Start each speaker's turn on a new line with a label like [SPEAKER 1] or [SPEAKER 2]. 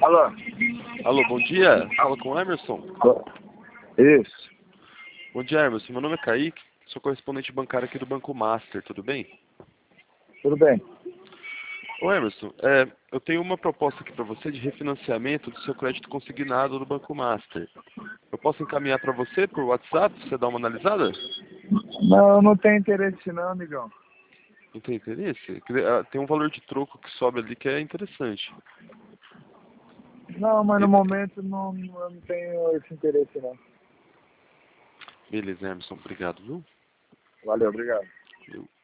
[SPEAKER 1] Alô?
[SPEAKER 2] Alô, bom dia. Fala com o Emerson.
[SPEAKER 1] Isso.
[SPEAKER 2] Bom dia, Emerson. Meu nome é Kaique, sou correspondente bancário aqui do Banco Master, tudo bem?
[SPEAKER 1] Tudo bem.
[SPEAKER 2] Ô Emerson, eu tenho uma proposta aqui para você de refinanciamento do seu crédito consignado do Banco Master. Eu posso encaminhar para você por WhatsApp, pra você dar uma analisada?
[SPEAKER 1] Não, eu não tenho interesse não, amigão.
[SPEAKER 2] Não tem interesse? Tem um valor de troco que sobe ali que é interessante.
[SPEAKER 1] Não, mas no
[SPEAKER 2] E-
[SPEAKER 1] momento eu não tenho esse interesse não.
[SPEAKER 2] Beleza, Emerson, obrigado, viu?
[SPEAKER 1] Valeu, obrigado.
[SPEAKER 2] Eu-